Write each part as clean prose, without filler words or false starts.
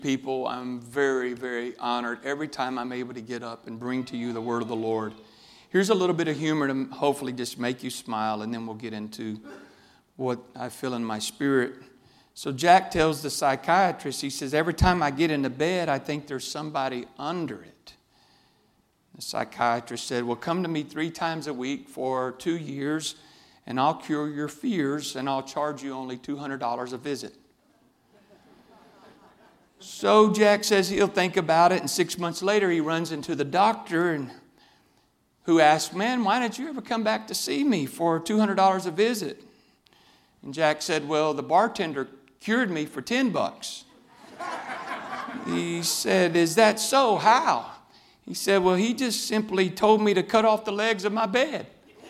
People, I'm very, very honored every time I'm able to get up and bring to you the word of the Lord. Here's a little bit of humor to hopefully just make you smile, and then we'll get into what I feel in my spirit. So Jack tells the psychiatrist, he says, every time I get into bed, I think there's somebody under it. The psychiatrist said, well, come to me 3 times a week for 2 years, and I'll cure your fears, and I'll charge you only $200 a visit. So Jack says he'll think about it, and 6 months later he runs into the doctor, and who asked, man, why didn't you ever come back to see me for $200 a visit? And Jack said, well, the bartender cured me for $10. He said, is that so? How? He said, well, he just simply told me to cut off the legs of my bed.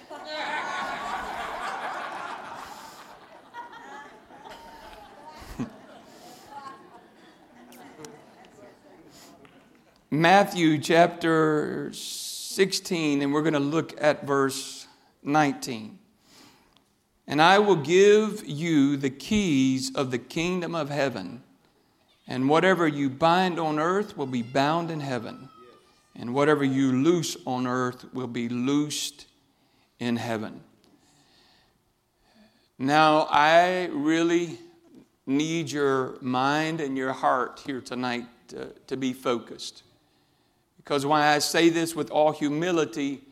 Matthew chapter 16, and we're going to look at verse 19. And I will give you the keys of the kingdom of heaven, and whatever you bind on earth will be bound in heaven, and whatever you loose on earth will be loosed in heaven. Now, I really need your mind and your heart here tonight to be focused. Because when I say this with all humility,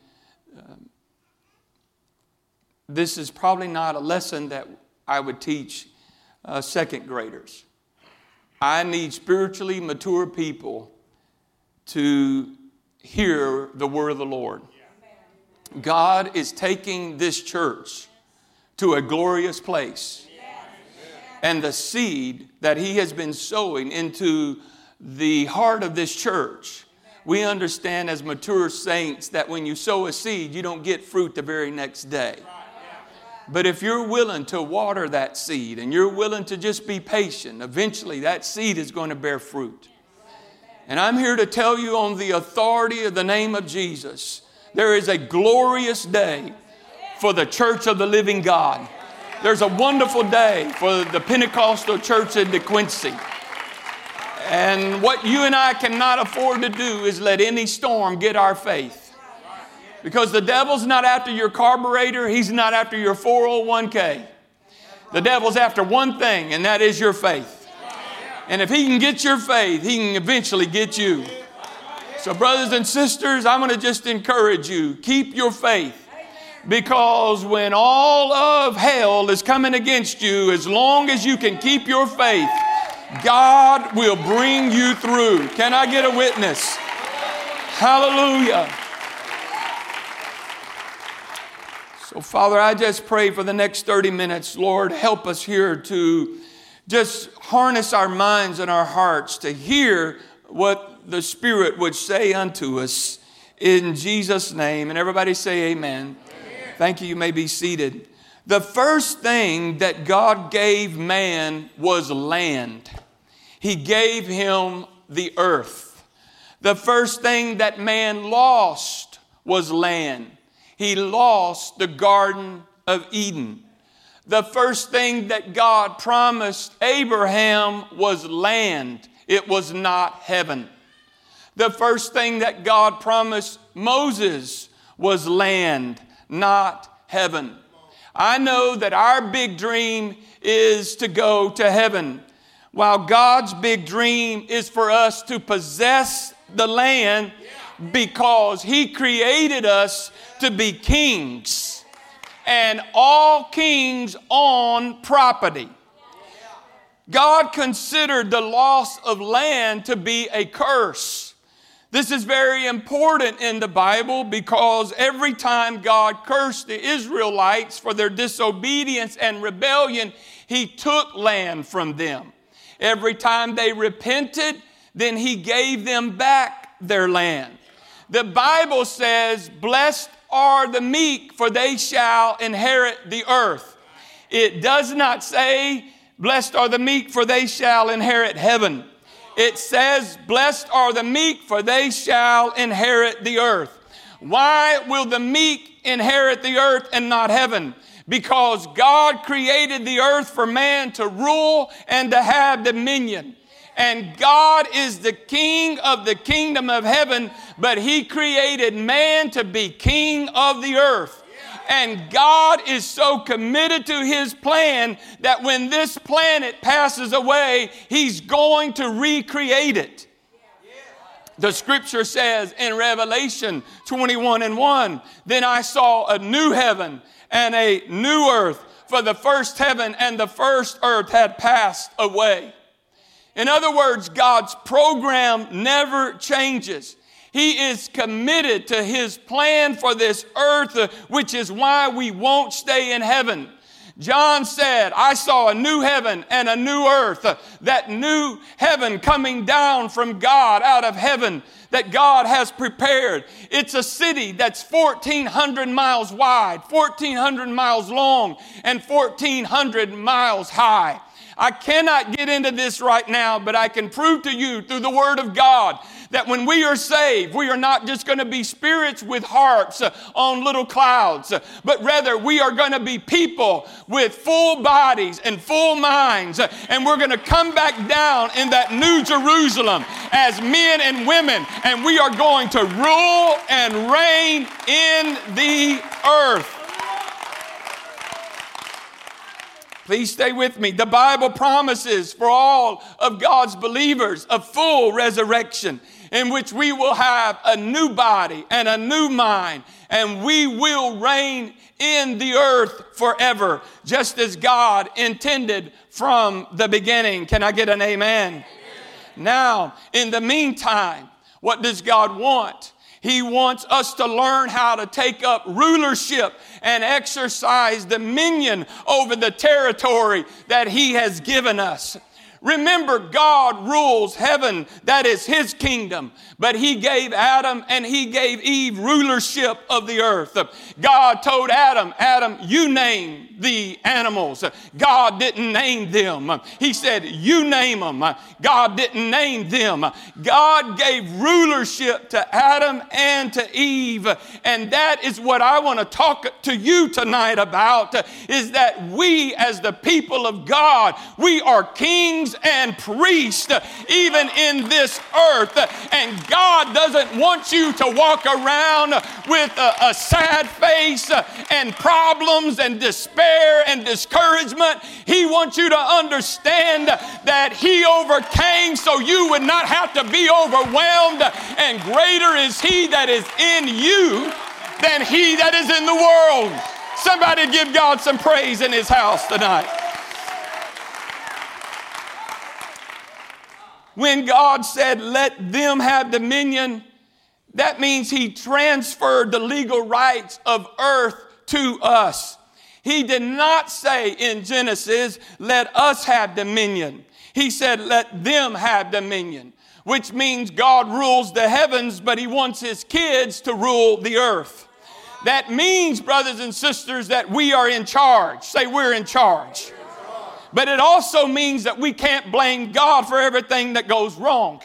this is probably not a lesson that I would teach second graders. I need spiritually mature people to hear the word of the Lord. God is taking this church to a glorious place. And the seed that He has been sowing into the heart of this church, we understand as mature saints that when you sow a seed, you don't get fruit the very next day. But if you're willing to water that seed and you're willing to just be patient, eventually that seed is going to bear fruit. And I'm here to tell you on the authority of the name of Jesus, there is a glorious day for the church of the living God. There's a wonderful day for the Pentecostal church in DeQuincy. And what you and I cannot afford to do is let any storm get our faith. Because the devil's not after your carburetor. He's not after your 401k. The devil's after one thing, and that is your faith. And if he can get your faith, he can eventually get you. So brothers and sisters, I'm going to just encourage you. Keep your faith. Because when all of hell is coming against you, as long as you can keep your faith, God will bring you through. Can I get a witness? Hallelujah. So, Father, I just pray for the next 30 minutes. Lord, help us here to just harness our minds and our hearts to hear what the Spirit would say unto us in Jesus' name. And everybody say amen. Thank you. You may be seated. The first thing that God gave man was land. He gave him the earth. The first thing that man lost was land. He lost the Garden of Eden. The first thing that God promised Abraham was land. It was not heaven. The first thing that God promised Moses was land, not heaven. I know that our big dream is to go to heaven, while God's big dream is for us to possess the land because He created us to be kings, and all kings own property. God considered the loss of land to be a curse. This is very important in the Bible because every time God cursed the Israelites for their disobedience and rebellion, He took land from them. Every time they repented, then He gave them back their land. The Bible says, blessed are the meek, for they shall inherit the earth. It does not say, blessed are the meek, for they shall inherit heaven. It says, blessed are the meek, for they shall inherit the earth. Why will the meek inherit the earth and not heaven? Because God created the earth for man to rule and to have dominion. And God is the king of the kingdom of heaven, but he created man to be king of the earth. And God is so committed to his plan that when this planet passes away, he's going to recreate it. The scripture says in Revelation 21:1, then I saw a new heaven and a new earth, for the first heaven and the first earth had passed away. In other words, God's program never changes. He is committed to his plan for this earth, which is why we won't stay in heaven. John said, I saw a new heaven and a new earth, that new heaven coming down from God out of heaven that God has prepared. It's a city that's 1,400 miles wide, 1,400 miles long, and 1,400 miles high. I cannot get into this right now, but I can prove to you through the Word of God that when we are saved, we are not just going to be spirits with harps on little clouds, but rather we are going to be people with full bodies and full minds, and we're going to come back down in that new Jerusalem as men and women, and we are going to rule and reign in the earth. Please stay with me. The Bible promises for all of God's believers a full resurrection in which we will have a new body and a new mind, and we will reign in the earth forever, just as God intended from the beginning. Can I get an amen? Amen. Now, in the meantime, what does God want? He wants us to learn how to take up rulership and exercise dominion over the territory that he has given us. Remember, God rules heaven. That is his kingdom. But he gave Adam and he gave Eve rulership of the earth. God told Adam, Adam, you name the animals. God didn't name them. He said, you name them. God didn't name them. God gave rulership to Adam and to Eve. And that is what I want to talk to you tonight about, is that we as the people of God, we are kings and priests even in this earth. And God doesn't want you to walk around with a sad face and problems and despair and discouragement. He wants you to understand that he overcame so you would not have to be overwhelmed, and greater is he that is in you than he that is in the world. Somebody give God some praise in his house tonight. When God said, let them have dominion, that means he transferred the legal rights of earth to us. He did not say in Genesis, let us have dominion. He said, let them have dominion, which means God rules the heavens, but he wants his kids to rule the earth. That means, brothers and sisters, that we are in charge. Say, we're in charge. But it also means that we can't blame God for everything that goes wrong.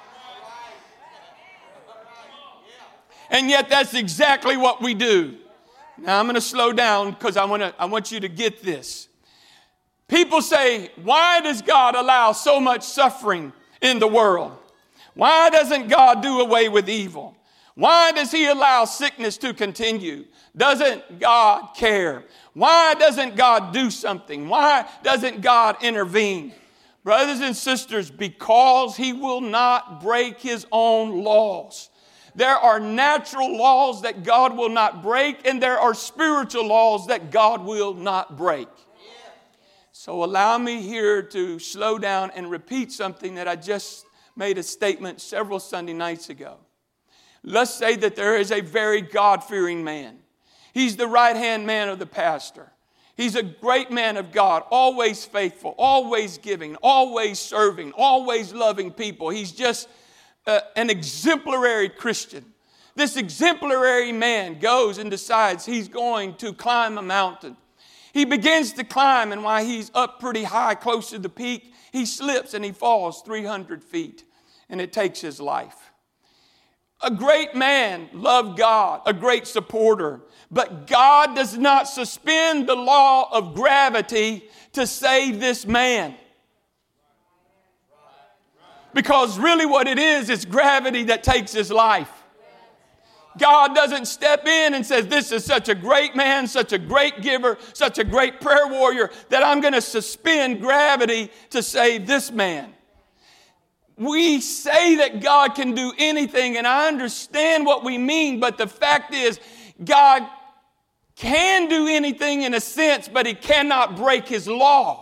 And yet that's exactly what we do. Now I'm going to slow down because I want you to get this. People say, why does God allow so much suffering in the world? Why doesn't God do away with evil? Why does he allow sickness to continue? Doesn't God care? Why doesn't God do something? Why doesn't God intervene? Brothers and sisters, because he will not break his own laws. There are natural laws that God will not break, and there are spiritual laws that God will not break. So allow me here to slow down and repeat something that I just made a statement several Sunday nights ago. Let's say that there is a very God-fearing man. He's the right-hand man of the pastor. He's a great man of God, always faithful, always giving, always serving, always loving people. He's just an exemplary Christian. This exemplary man goes and decides he's going to climb a mountain. He begins to climb, and while he's up pretty high, close to the peak, he slips and he falls 300 feet, and it takes his life. A great man, loved God, a great supporter. But God does not suspend the law of gravity to save this man. Because really what it is gravity that takes his life. God doesn't step in and says, this is such a great man, such a great giver, such a great prayer warrior, that I'm going to suspend gravity to save this man. We say that God can do anything, and I understand what we mean, but the fact is, God can do anything in a sense, but he cannot break his law.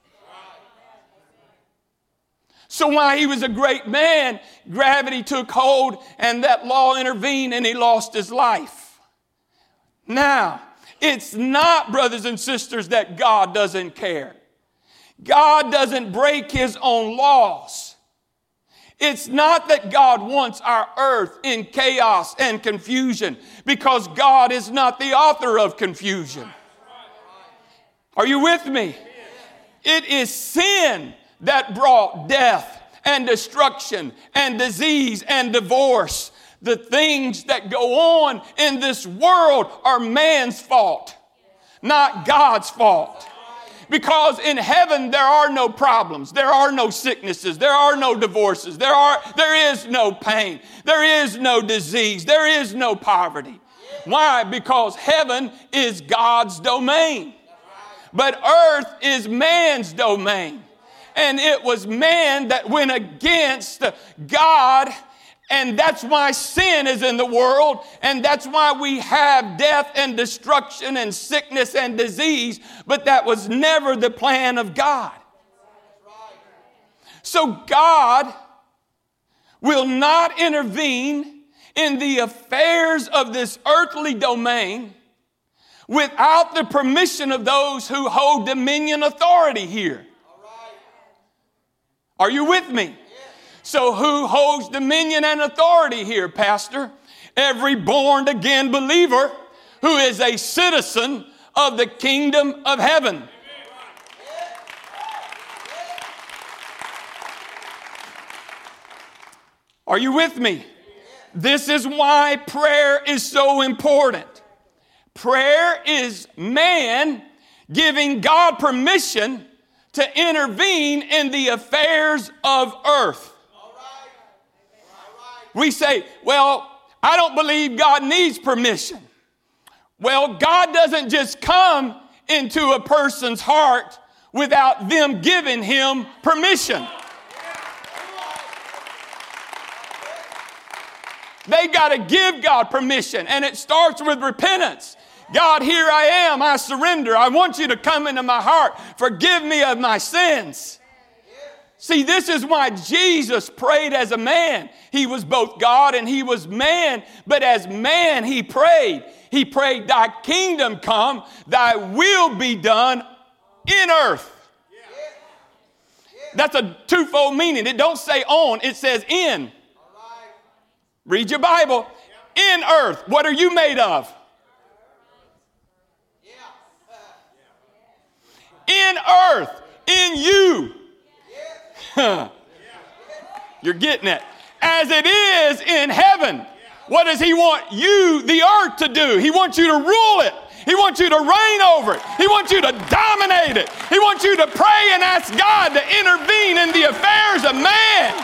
So while he was a great man, gravity took hold and that law intervened and he lost his life. Now, it's not, brothers and sisters, that God doesn't care. God doesn't break his own laws. It's not that God wants our earth in chaos and confusion, because God is not the author of confusion. Are you with me? It is sin that brought death and destruction and disease and divorce. The things that go on in this world are man's fault, not God's fault. Because in heaven there are no problems, there are no sicknesses, there are no divorces, there is no pain, there is no disease, there is no poverty. Why? Because heaven is God's domain. But earth is man's domain. And it was man that went against God, and that's why sin is in the world, and that's why we have death and destruction and sickness and disease, but that was never the plan of God. So God will not intervene in the affairs of this earthly domain without the permission of those who hold dominion authority here. Are you with me? So who holds dominion and authority here, Pastor? Every born-again believer who is a citizen of the kingdom of heaven. Are you with me? This is why prayer is so important. Prayer is man giving God permission to intervene in the affairs of earth. We say, well, I don't believe God needs permission. Well, God doesn't just come into a person's heart without them giving him permission. They got to give God permission, and it starts with repentance. God, here I am. I surrender. I want you to come into my heart. Forgive me of my sins. See, this is why Jesus prayed as a man. He was both God and he was man, but as man he prayed. He prayed, thy kingdom come, thy will be done in earth. That's a twofold meaning. It don't say on, it says in. Read your Bible. In earth. What are you made of? In earth, in you. You're getting it. As it is in heaven. What does he want you, the earth, to do? He wants you to rule it. He wants you to reign over it. He wants you to dominate it. He wants you to pray and ask God to intervene in the affairs of man.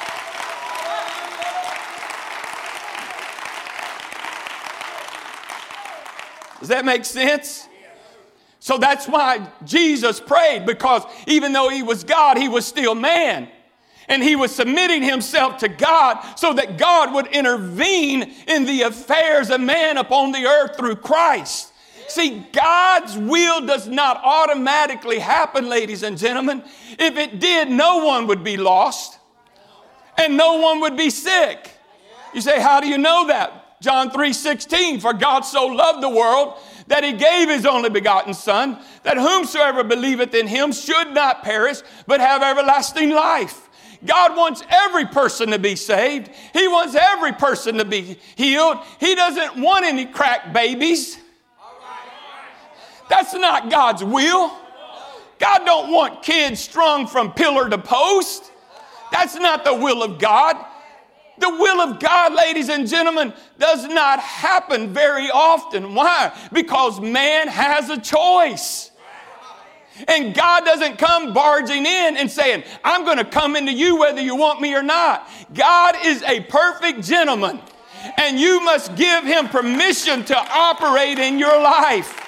Does that make sense? So that's why Jesus prayed, because even though he was God, he was still man. And he was submitting himself to God so that God would intervene in the affairs of man upon the earth through Christ. See, God's will does not automatically happen, ladies and gentlemen. If it did, no one would be lost and no one would be sick. You say, how do you know that? John 3:16, for God so loved the world that he gave his only begotten Son, that whomsoever believeth in him should not perish, but have everlasting life. God wants every person to be saved. He wants every person to be healed. He doesn't want any crack babies. That's not God's will. God don't want kids strung from pillar to post. That's not the will of God. The will of God, ladies and gentlemen, does not happen very often. Why? Because man has a choice. And God doesn't come barging in and saying, I'm going to come into you whether you want me or not. God is a perfect gentleman, and you must give him permission to operate in your life.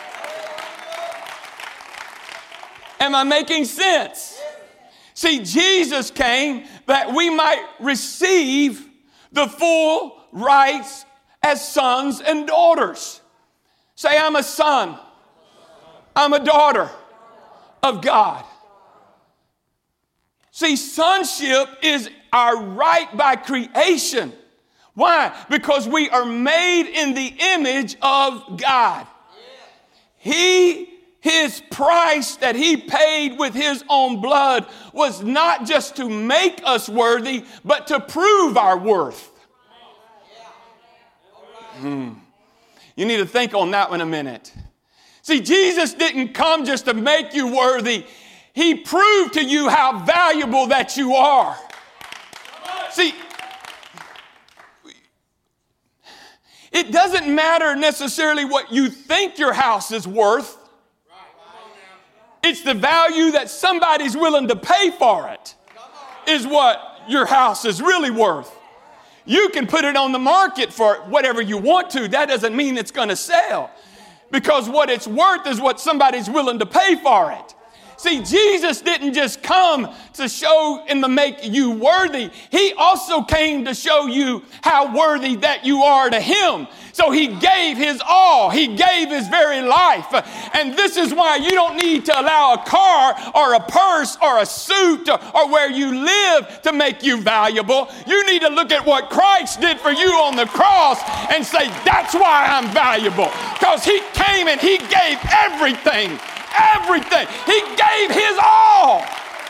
Am I making sense? See, Jesus came that we might receive the full rights as sons and daughters. Say, I'm a son. I'm a daughter of God. See, sonship is our right by creation. Why? Because we are made in the image of God. His price that he paid with his own blood was not just to make us worthy, but to prove our worth. You need to think on that one a minute. See, Jesus didn't come just to make you worthy. He proved to you how valuable that you are. See, it doesn't matter necessarily what you think your house is worth. It's the value that somebody's willing to pay for it is what your house is really worth. You can put it on the market for whatever you want to. That doesn't mean it's going to sell. Because what it's worth is what somebody's willing to pay for it. See, Jesus didn't just come to show and to make you worthy. He also came to show you how worthy that you are to him. So he gave his all. He gave his very life. And this is why you don't need to allow a car or a purse or a suit or where you live to make you valuable. You need to look at what Christ did for you on the cross and say, that's why I'm valuable. Because he came and he gave everything. Everything. He gave his all.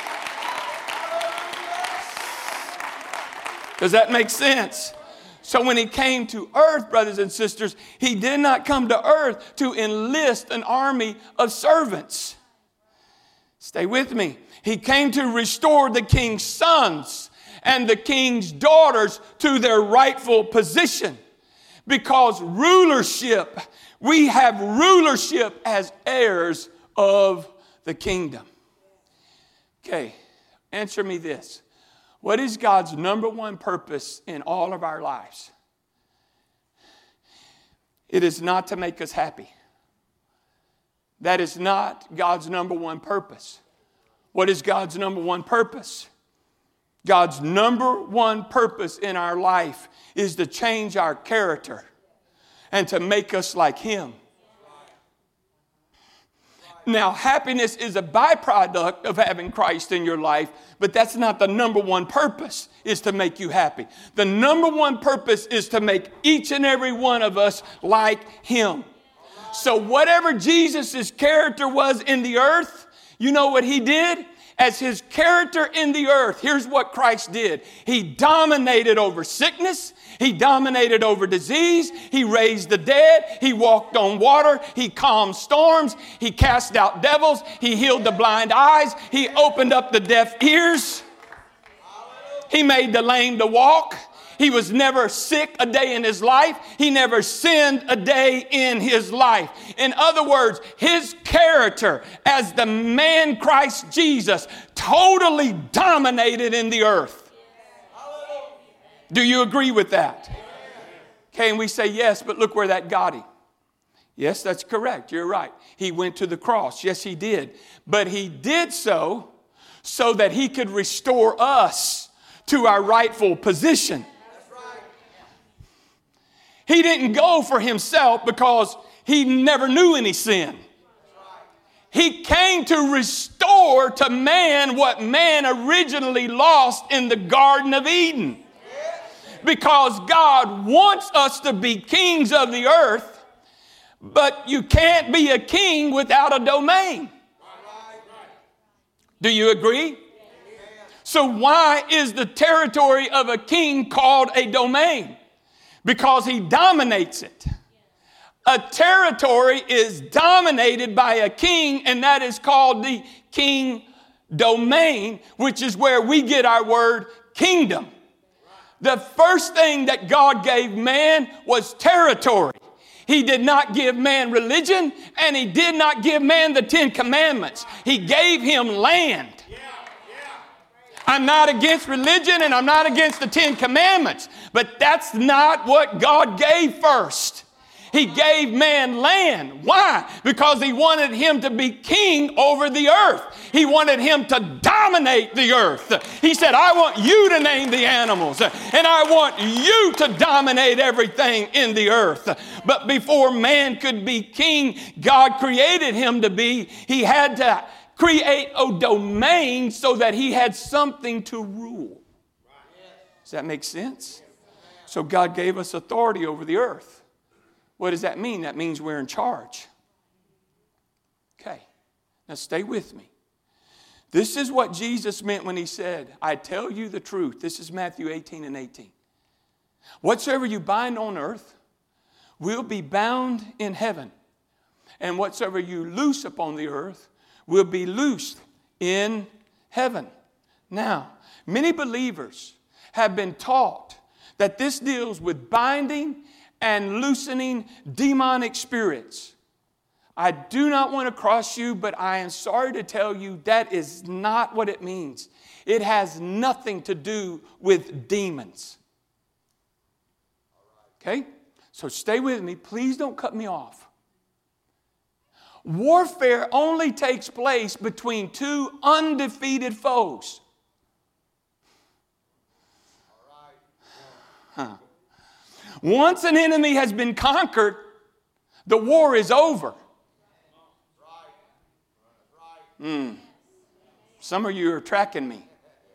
Does that make sense? So when he came to earth, brothers and sisters, he did not come to earth to enlist an army of servants. Stay with me. He came to restore the king's sons and the king's daughters to their rightful position. Because rulership, we have rulership as heirs of the kingdom. Okay, answer me this. What is God's number one purpose in all of our lives? It is not to make us happy. That is not God's number one purpose. What is God's number one purpose? God's number one purpose in our life is to change our character and to make us like him. Now, happiness is a byproduct of having Christ in your life, but that's not the number one purpose, is to make you happy. The number one purpose is to make each and every one of us like him. So whatever Jesus' character was in the earth, you know what he did? As his character in the earth, here's what Christ did. He dominated over sickness. He dominated over disease. He raised the dead. He walked on water. He calmed storms. He cast out devils. He healed the blind eyes. He opened up the deaf ears. He made the lame to walk. He was never sick a day in his life. He never sinned a day in his life. In other words, his character as the man Christ Jesus totally dominated in the earth. Do you agree with that? Okay, and we say yes, but look where that got him. Yes, that's correct. You're right. He went to the cross. Yes, he did. But he did so that he could restore us to our rightful position. He didn't go for himself because he never knew any sin. He came to restore to man what man originally lost in the Garden of Eden. Because God wants us to be kings of the earth, but you can't be a king without a domain. Do you agree? So why is the territory of a king called a domain? Because he dominates it. A territory is dominated by a king, and that is called the king domain, which is where we get our word kingdom. The first thing that God gave man was territory. He did not give man religion, and he did not give man the 10 commandments. He gave him land. I'm not against religion and I'm not against the 10 commandments, but that's not what God gave first. He gave man land. Why? Because he wanted him to be king over the earth. He wanted him to dominate the earth. He said, I want you to name the animals, and I want you to dominate everything in the earth. But before man could be king, God created him to be. He had to create a domain so that he had something to rule. Does that make sense? So God gave us authority over the earth. What does that mean? That means we're in charge. Okay, now stay with me. This is what Jesus meant when he said, I tell you the truth. This is Matthew 18:18. Whatsoever you bind on earth will be bound in heaven, and whatsoever you loose upon the earth will be loosed in heaven. Now, many believers have been taught that this deals with binding and loosening demonic spirits. I do not want to cross you, but I am sorry to tell you that is not what it means. It has nothing to do with demons. Okay? So stay with me. Please don't cut me off. Warfare only takes place between two undefeated foes. Once an enemy has been conquered, the war is over. Some of you are tracking me.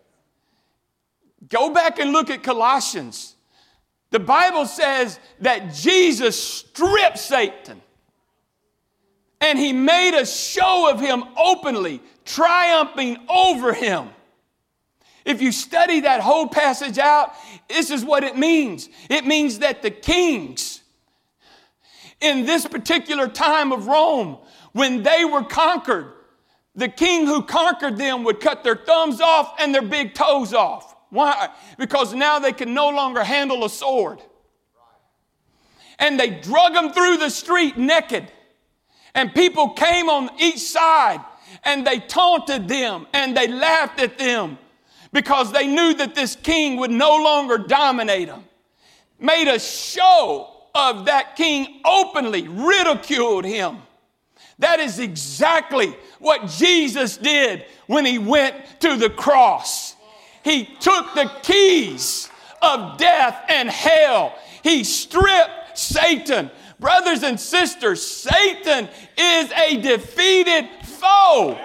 Go back and look at Colossians. The Bible says that Jesus stripped Satan, and he made a show of him openly, triumphing over him. If you study that whole passage out, this is what it means. It means that the kings in this particular time of Rome, when they were conquered, the king who conquered them would cut their thumbs off and their big toes off. Why? Because now they can no longer handle a sword. And they drug them through the street naked. And people came on each side and they taunted them and they laughed at them, because they knew that this king would no longer dominate them. Made a show of that king, openly ridiculed him. That is exactly what Jesus did when he went to the cross. He took the keys of death and hell. He stripped Satan. Brothers and sisters, Satan is a defeated foe.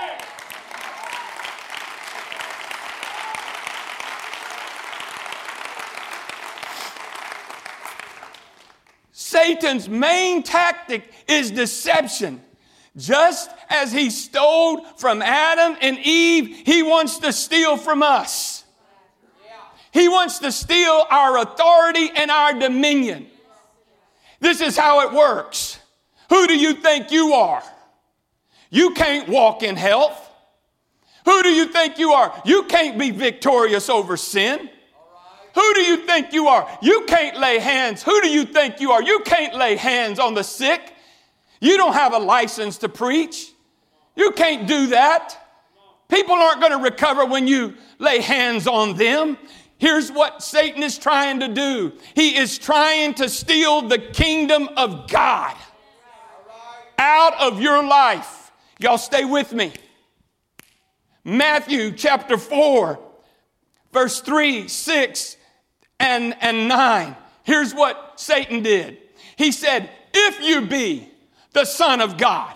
Satan's main tactic is deception. Just as he stole from Adam and Eve, he wants to steal from us. He wants to steal our authority and our dominion. This is how it works. Who do you think you are? You can't walk in health. Who do you think you are? You can't be victorious over sin. Who do you think you are? You can't lay hands. Who do you think you are? You can't lay hands on the sick. You don't have a license to preach. You can't do that. People aren't going to recover when you lay hands on them. Here's what Satan is trying to do. He is trying to steal the kingdom of God out of your life. Y'all stay with me. Matthew chapter 4, verse 3, 6, and 9. Here's what Satan did. He said, if you be the Son of God.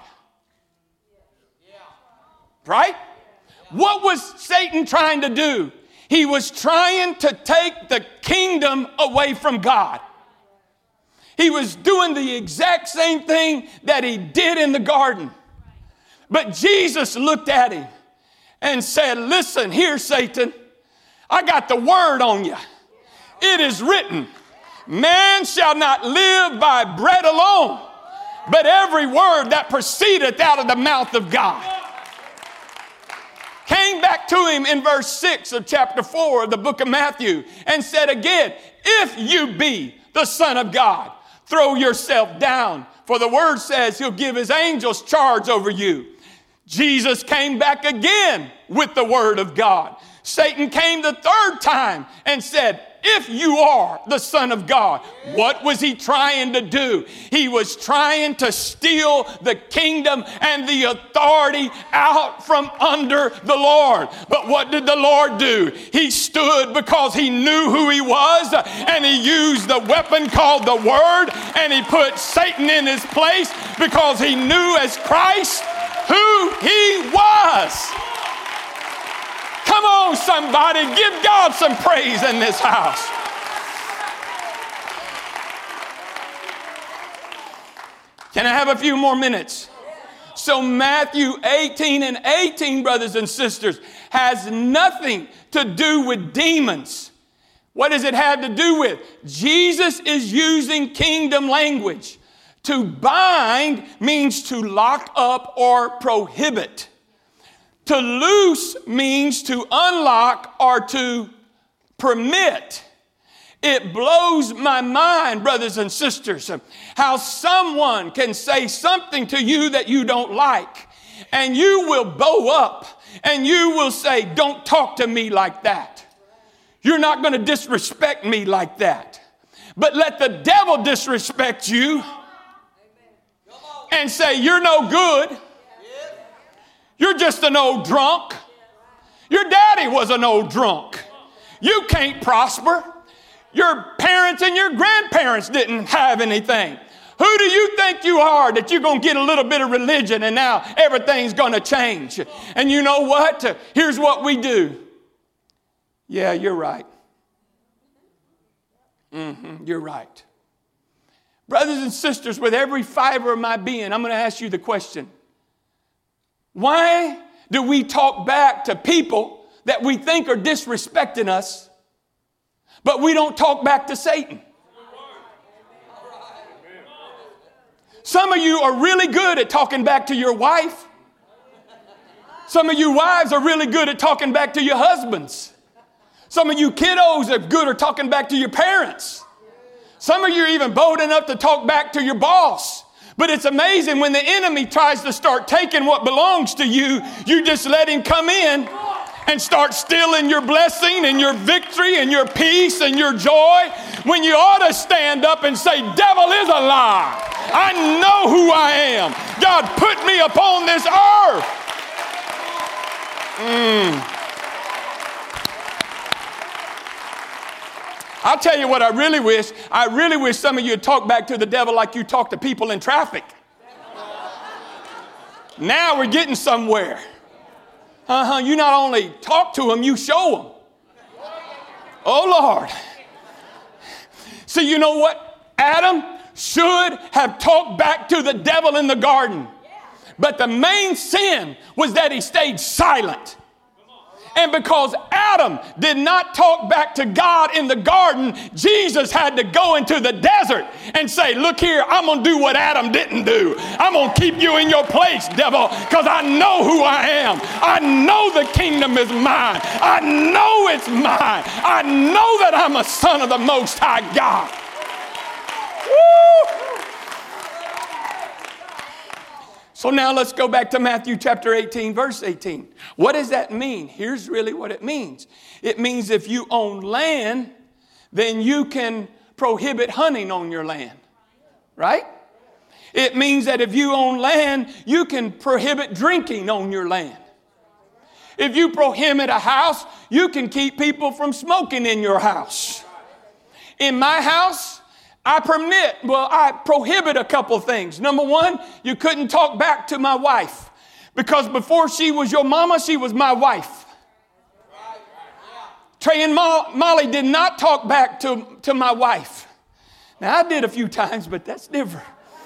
Right? What was Satan trying to do? He was trying to take the kingdom away from God. He was doing the exact same thing that he did in the garden. But Jesus looked at him and said, listen here, Satan, I got the word on you. It is written, man shall not live by bread alone, but every word that proceedeth out of the mouth of God. Came back to him in verse 6 of chapter 4 of the book of Matthew and said again, if you be the Son of God, throw yourself down. For the word says he'll give his angels charge over you. Jesus came back again with the word of God. Satan came the third time and said, if you are the Son of God. What was he trying to do? He was trying to steal the kingdom and the authority out from under the Lord. But what did the Lord do? He stood because he knew who he was, and he used the weapon called the Word, and he put Satan in his place because he knew as Christ who he was. Come on, somebody, give God some praise in this house. Can I have a few more minutes? So Matthew 18:18, brothers and sisters, has nothing to do with demons. What does it have to do with? Jesus is using kingdom language. To bind means to lock up or prohibit. To loose means to unlock or to permit. It blows my mind, brothers and sisters, how someone can say something to you that you don't like, and you will bow up and you will say, don't talk to me like that. You're not going to disrespect me like that. But let the devil disrespect you and say, you're no good. You're just an old drunk. Your daddy was an old drunk. You can't prosper. Your parents and your grandparents didn't have anything. Who do you think you are that you're going to get a little bit of religion and now everything's going to change? And you know what? Here's what we do. Yeah, you're right. You're right. Brothers and sisters, with every fiber of my being, I'm going to ask you the question. Why do we talk back to people that we think are disrespecting us, but we don't talk back to Satan? Some of you are really good at talking back to your wife. Some of you wives are really good at talking back to your husbands. Some of you kiddos are good at talking back to your parents. Some of you are even bold enough to talk back to your boss. But it's amazing when the enemy tries to start taking what belongs to you, you just let him come in and start stealing your blessing and your victory and your peace and your joy, when you ought to stand up and say, devil is a lie. I know who I am. God put me upon this earth. I'll tell you what I really wish. I really wish some of you would talk back to the devil like you talk to people in traffic. Now we're getting somewhere. You not only talk to them, you show them. Oh, Lord. See, you know what? Adam should have talked back to the devil in the garden. But the main sin was that he stayed silent. And because Adam did not talk back to God in the garden, Jesus had to go into the desert and say, look here, I'm going to do what Adam didn't do. I'm going to keep you in your place, devil, because I know who I am. I know the kingdom is mine. I know it's mine. I know that I'm a son of the Most High God. Woo! So now let's go back to Matthew chapter 18, verse 18. What does that mean? Here's really what it means. It means if you own land, then you can prohibit hunting on your land. Right? It means that if you own land, you can prohibit drinking on your land. If you prohibit a house, you can keep people from smoking in your house. In my house, I prohibit a couple things. Number one, you couldn't talk back to my wife, because before she was your mama, she was my wife. Trey and Molly did not talk back to my wife. Now, I did a few times, but that's different.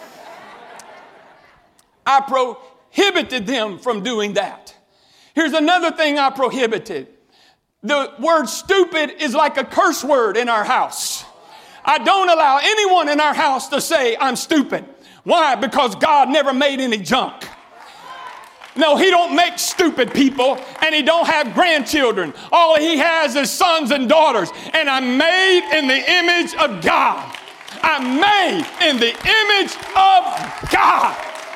I prohibited them from doing that. Here's another thing I prohibited. The word stupid is like a curse word in our house. I don't allow anyone in our house to say I'm stupid. Why? Because God never made any junk. No, he don't make stupid people, and he don't have grandchildren. All he has is sons and daughters, and I'm made in the image of God. I'm made in the image of God.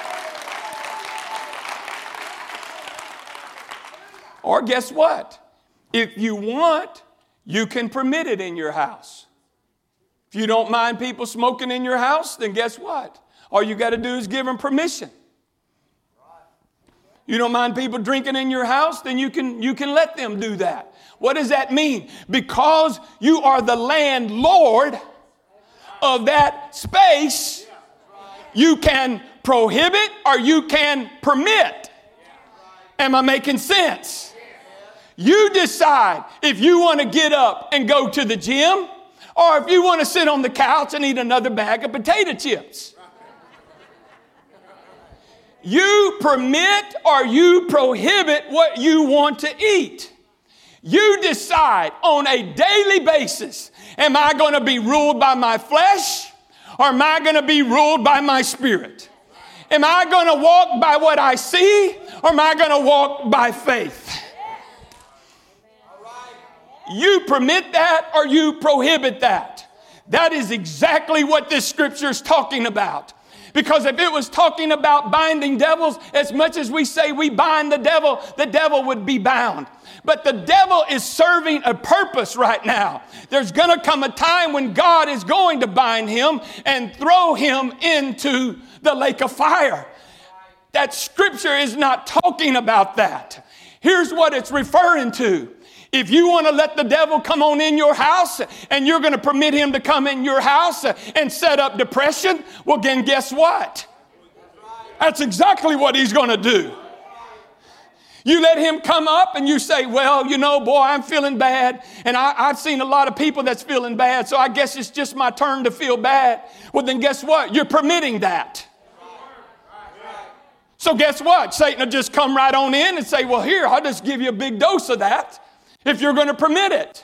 Or guess what? If you want, you can permit it in your house. If you don't mind people smoking in your house, then guess what? All you got to do is give them permission. You don't mind people drinking in your house, then you can let them do that. What does that mean? Because you are the landlord of that space, you can prohibit or you can permit. Am I making sense? You decide if you want to get up and go to the gym or if you want to sit on the couch and eat another bag of potato chips. You permit or you prohibit what you want to eat. You decide on a daily basis, am I going to be ruled by my flesh or am I going to be ruled by my spirit? Am I going to walk by what I see or am I going to walk by faith? You permit that or you prohibit that. That is exactly what this scripture is talking about. Because if it was talking about binding devils, as much as we say we bind the devil would be bound. But the devil is serving a purpose right now. There's going to come a time when God is going to bind him and throw him into the lake of fire. That scripture is not talking about that. Here's what it's referring to. If you want to let the devil come on in your house and you're going to permit him to come in your house and set up depression, well, then guess what? That's exactly what he's going to do. You let him come up and you say, well, you know, boy, I'm feeling bad. And I've seen a lot of people that's feeling bad, so I guess it's just my turn to feel bad. Well, then guess what? You're permitting that. So guess what? Satan will just come right on in and say, well, here, I'll just give you a big dose of that. If you're going to permit it.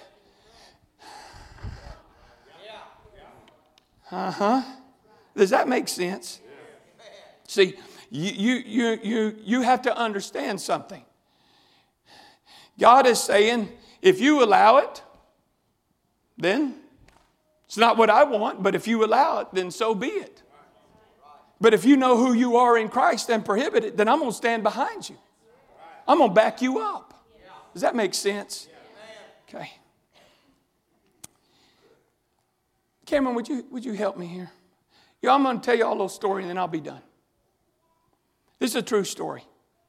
Does that make sense? See, you have to understand something. God is saying, if you allow it, then it's not what I want, but if you allow it, then so be it. But if you know who you are in Christ and prohibit it, then I'm going to stand behind you. I'm going to back you up. Does that make sense? Okay. Cameron, would you help me here? Yeah, I'm going to tell you all a little story and then I'll be done. This is a true story.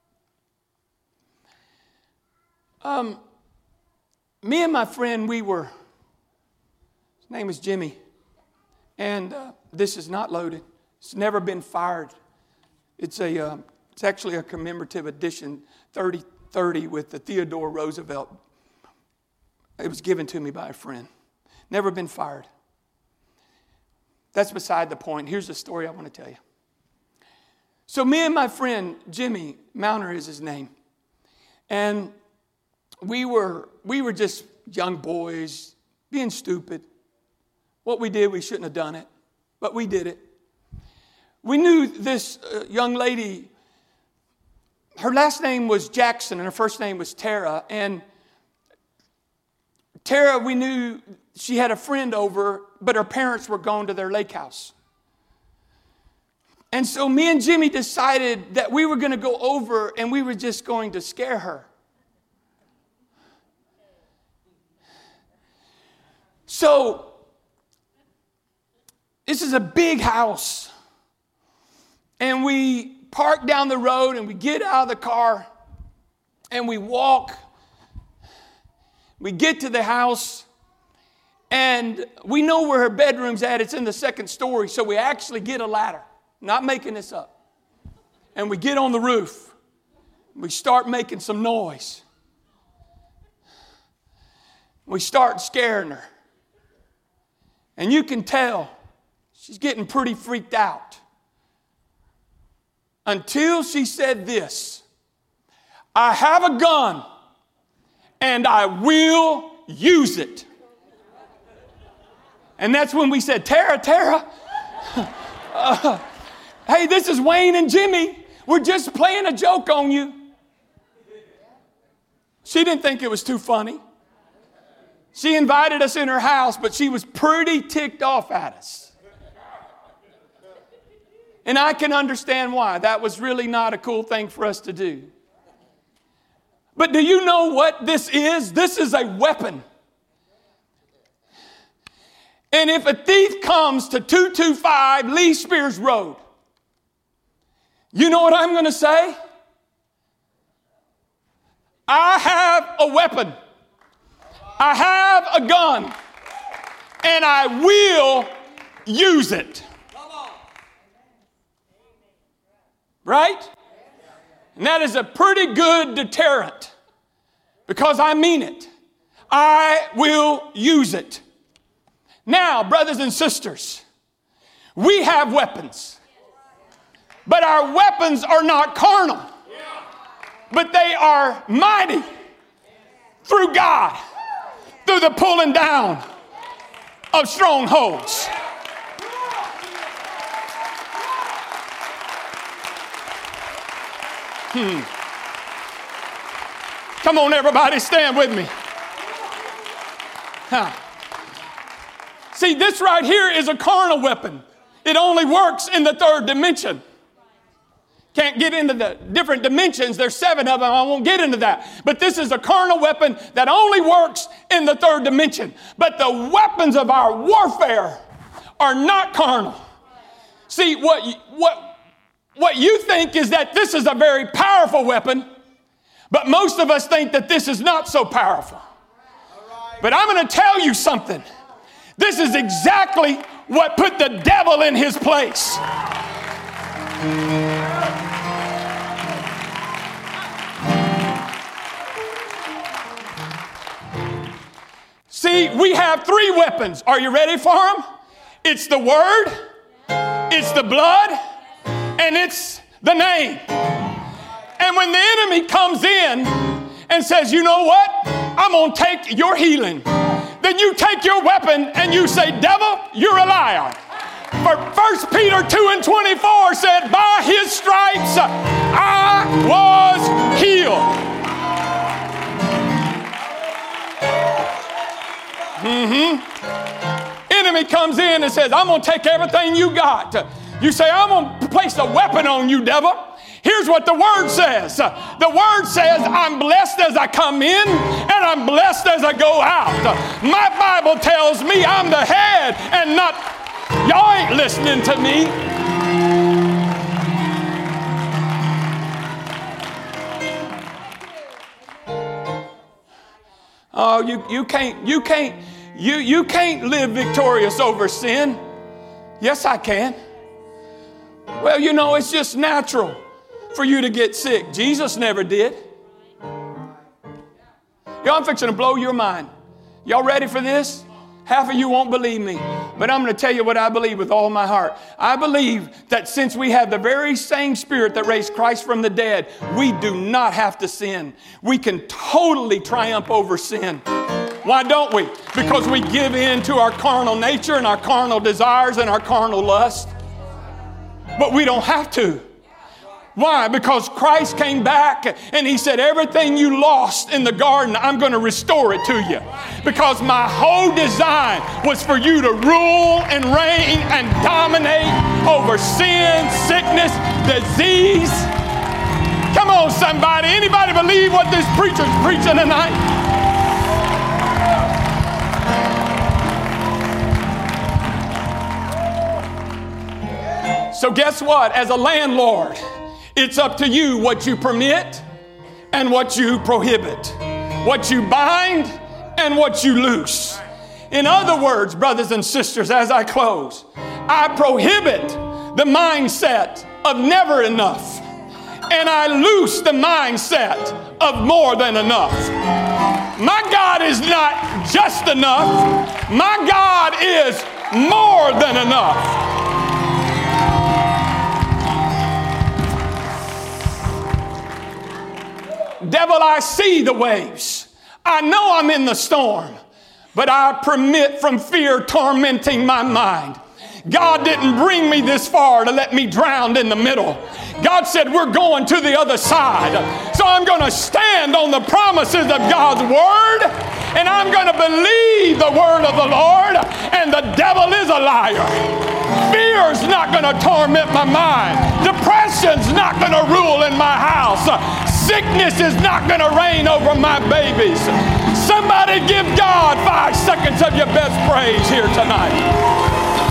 Me and my friend, his name is Jimmy, and this is not loaded. It's never been fired. It's actually a commemorative edition, 3030 with the Theodore Roosevelt. It was given to me by a friend. Never been fired. That's beside the point. Here's the story I want to tell you. So me and my friend, Jimmy, Mounter is his name. And we were just young boys, being stupid. What we did, we shouldn't have done it. But we did it. We knew this young lady, her last name was Jackson and her first name was Tara. And Tara, we knew she had a friend over, but her parents were going to their lake house. And so me and Jimmy decided that we were going to go over and we were just going to scare her. So this is a big house. And we park down the road and we get out of the car and we walk. We get to the house and we know where her bedroom's at. It's in the second story. So we actually get a ladder. Not making this up. And we get on the roof. We start making some noise. We start scaring her. And you can tell she's getting pretty freaked out. Until she said this, I have a gun and I will use it. And that's when we said, Tara, hey, this is Wayne and Jimmy. We're just playing a joke on you. She didn't think it was too funny. She invited us in her house, but she was pretty ticked off at us. And I can understand why. That was really not a cool thing for us to do. But do you know what this is? This is a weapon. And if a thief comes to 225 Lee Spears Road, you know what I'm going to say? I have a weapon. I have a gun. And I will use it. Right? And that is a pretty good deterrent. Because I mean it. I will use it. Now, brothers and sisters, we have weapons. But our weapons are not carnal. But they are mighty through God. Through the pulling down of strongholds. Come on, everybody, stand with me. See, this right here is a carnal weapon. It only works in the third dimension. Can't get into the different dimensions. There's 7 of them. I won't get into that. But this is a carnal weapon that only works in the third dimension. But the weapons of our warfare are not carnal. See, what you think is that this is a very powerful weapon, but most of us think that this is not so powerful. But I'm going to tell you something. This is exactly what put the devil in his place. See, we have 3 weapons. Are you ready for them? It's the word, it's the blood, and it's the name. And when the enemy comes in and says, you know what? I'm going to take your healing. Then you take your weapon and you say, devil, you're a liar. For 1 Peter 2:24 said, by his stripes I was healed. Enemy comes in and says, I'm going to take everything you got. You say, I'm going to place a weapon on you, devil. Here's what the word says. The word says, I'm blessed as I come in and I'm blessed as I go out. My Bible tells me I'm the head and not, y'all ain't listening to me. Oh, you can't live victorious over sin. Yes, I can. Well, you know, it's just natural for you to get sick. Jesus never did. Y'all, I'm fixing to blow your mind. Y'all ready for this? Half of you won't believe me, but I'm going to tell you what I believe with all my heart. I believe that since we have the very same Spirit that raised Christ from the dead, we do not have to sin. We can totally triumph over sin. Why don't we? Because we give in to our carnal nature and our carnal desires and our carnal lust. But we don't have to. Why? Because Christ came back and he said, everything you lost in the garden, I'm going to restore it to you. Because my whole design was for you to rule and reign and dominate over sin, sickness, disease. Come on, somebody. Anybody believe what this preacher's preaching tonight? So guess what? As a landlord, it's up to you what you permit and what you prohibit, what you bind and what you loose. In other words, brothers and sisters, as I close, I prohibit the mindset of never enough, and I loose the mindset of more than enough. My God is not just enough. My God is more than enough. Devil, I see the waves. I know I'm in the storm, but I permit from fear tormenting my mind. God didn't bring me this far to let me drown in the middle. God said we're going to the other side. So I'm going to stand on the promises of God's word, and I'm going to believe the word of the Lord, and the devil is a liar. Fear Fear's not going to torment my mind. Depression's not going to rule in my house. Sickness is not going to reign over my babies. Somebody give God 5 seconds of your best praise here tonight.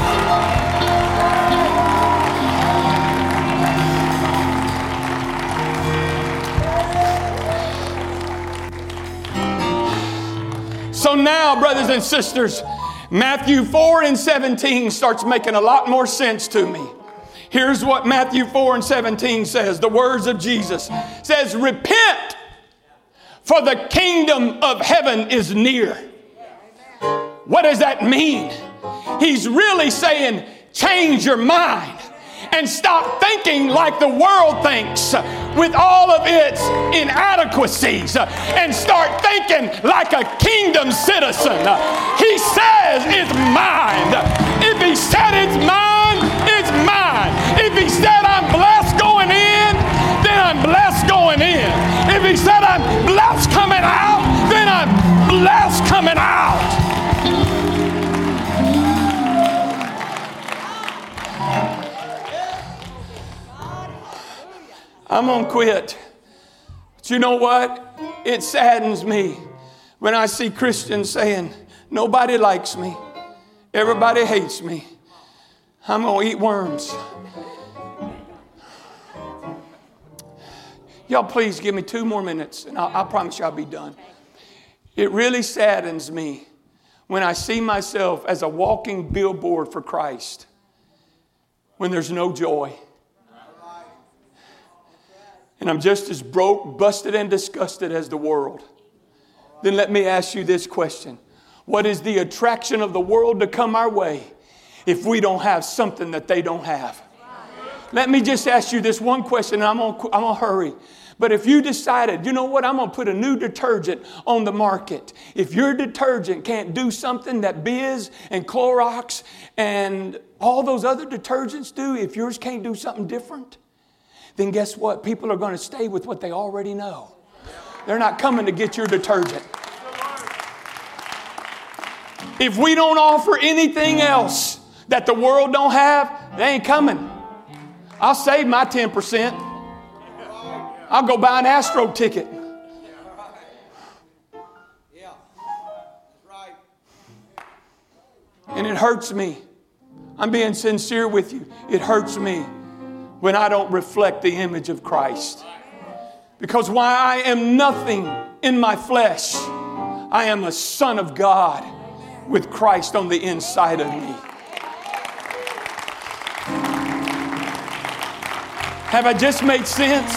So now, brothers and sisters, Matthew 4:17 starts making a lot more sense to me. Here's what Matthew 4:17 says. The words of Jesus says, repent, for the kingdom of heaven is near. What does that mean? He's really saying, change your mind and stop thinking like the world thinks with all of its inadequacies and start thinking like a kingdom citizen. He says it's mine. If he said it's mine, it's mine. If he said I'm blessed going in, then I'm blessed going in. If he said I'm blessed coming out, then I'm blessed coming out. I'm going to quit. But you know what? It saddens me when I see Christians saying, nobody likes me. Everybody hates me. I'm going to eat worms. Y'all please give me 2 more minutes and I promise you I'll be done. It really saddens me when I see myself as a walking billboard for Christ when there's no joy. And I'm just as broke, busted, and disgusted as the world. Then let me ask you this question. What is the attraction of the world to come our way if we don't have something that they don't have? Let me just ask you this one question, and I'm gonna hurry. But if you decided, you know what, I'm going to put a new detergent on the market. If your detergent can't do something that Biz and Clorox and all those other detergents do, if yours can't do something different, then guess what? People are going to stay with what they already know. They're not coming to get your detergent. If we don't offer anything else that the world don't have, they ain't coming. I'll save my 10%. I'll go buy an Astro ticket. And it hurts me. I'm being sincere with you. It hurts me when I don't reflect the image of Christ. Because while I am nothing in my flesh, I am a son of God with Christ on the inside of me. Have I just made sense?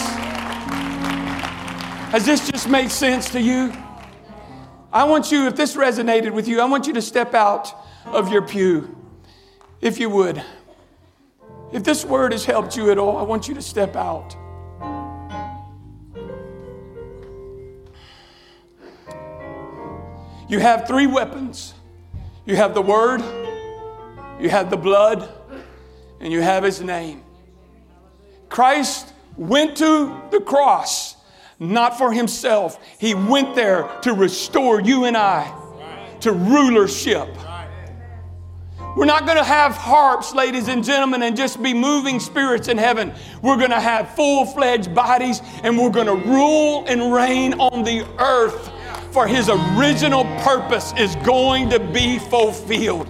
Has this just made sense to you? I want you, if this resonated with you, I want you to step out of your pew, if you would. If this word has helped you at all, I want you to step out. You have 3 weapons. You have the word, you have the blood, and you have his name. Christ went to the cross, not for himself. He went there to restore you and I to rulership. We're not going to have harps, ladies and gentlemen, and just be moving spirits in heaven. We're going to have full-fledged bodies, and we're going to rule and reign on the earth, for his original purpose is going to be fulfilled.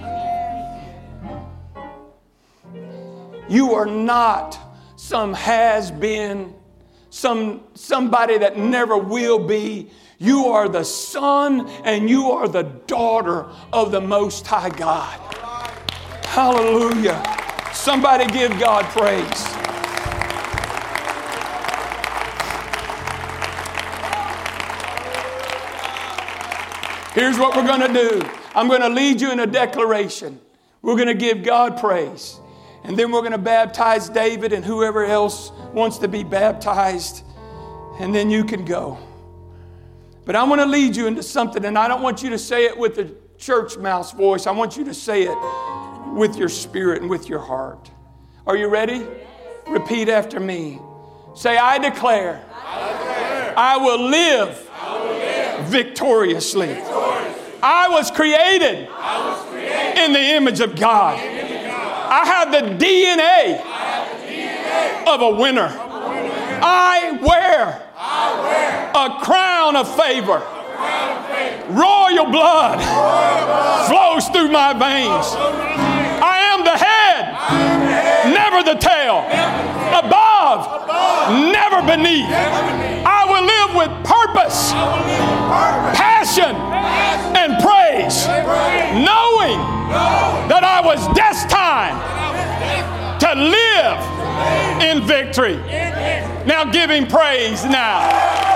You are not some has-been, somebody that never will be. You are the son and you are the daughter of the Most High God. Hallelujah. Somebody give God praise. Here's what we're going to do. I'm going to lead you in a declaration. We're going to give God praise. And then we're going to baptize David and whoever else wants to be baptized. And then you can go. But I want to lead you into something, and I don't want you to say it with the church mouse voice. I want you to say it with your spirit and with your heart. Are you ready? Repeat after me. Say, I declare, I will live victoriously. I was created in the image of God. I have the DNA of a winner. I wear a crown of favor. Royal blood flows through my veins. I am the head, never the tail. Above, never beneath. I will live with purpose, passion, and praise, knowing that I was destined to live in victory. Now give him praise now.